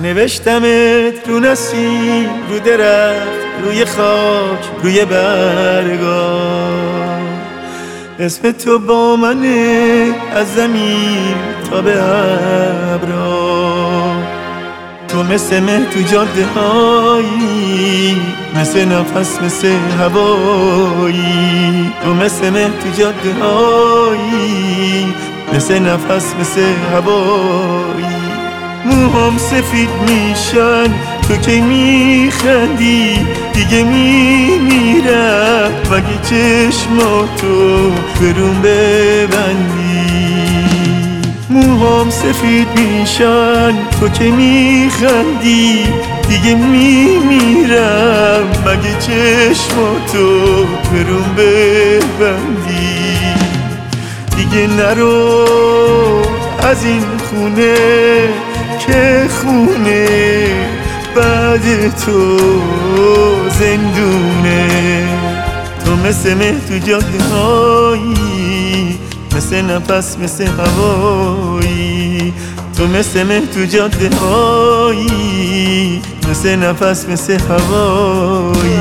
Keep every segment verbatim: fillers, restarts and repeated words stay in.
نوشتمت رو نسیم، رو درخت، روی خاک، روی برگا. اسم تو با منه از زمین تا به ابرا. تو مثل مه تو جاده هایی، مثل نفس مثل هوایی. تو مثل مه تو جاده هایی، مثل نفس مثل هوایی. موهام سفید میشن تو که میخندی، دیگه میمیرم مگه چشماتو برون ببندی. موهام سفید میشن تو که میخندی، دیگه میمیرم مگه چشماتو برون ببندی. دیگه نرو از این خونه که خونه بعد تو زندونه. تو مثل مه تو جاده هایی، مثل نفس مثل هوایی. تو مثل مه تو جاده هایی، مثل نفس مثل هوایی.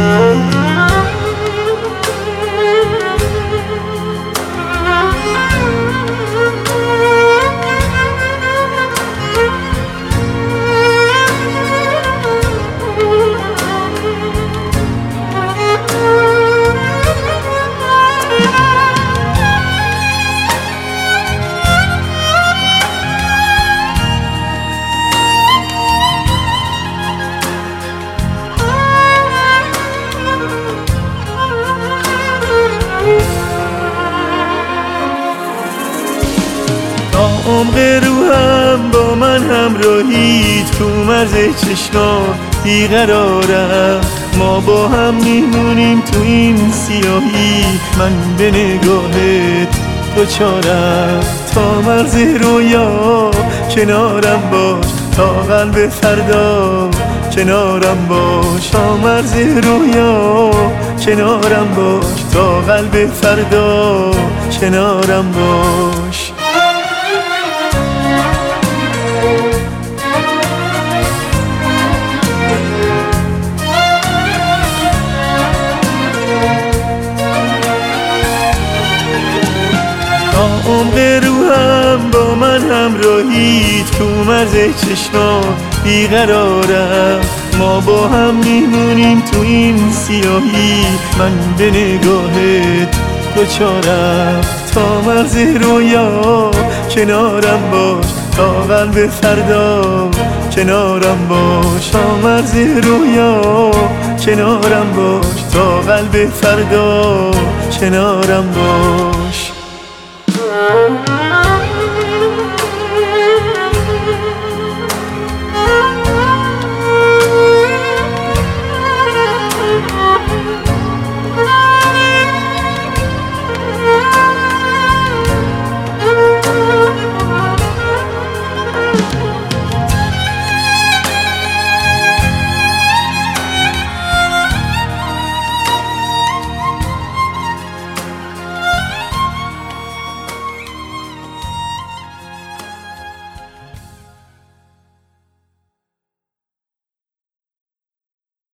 عمق روحم با من همراهی، تو مرز چشمات بیقرارم. ما با هم میمونیم تو این سیاهی، من به نگاهت دوچارم. تا مرز رویا کنارم باش، تا قلب فردا کنارم باش. تا مرز رویا کنارم باش، تا قلب فردا کنارم باش. عمق روحم با من همراهی، تو مرز چشمات بیقرارم. ما با هم میمونیم تو این سیاهی، من به نگاهت دوچارم. تا مرز رویا کنارم باش، تا قلب فردا کنارم باش. تا مرز رویا کنارم باش، تا قلب فردا کنارم باش.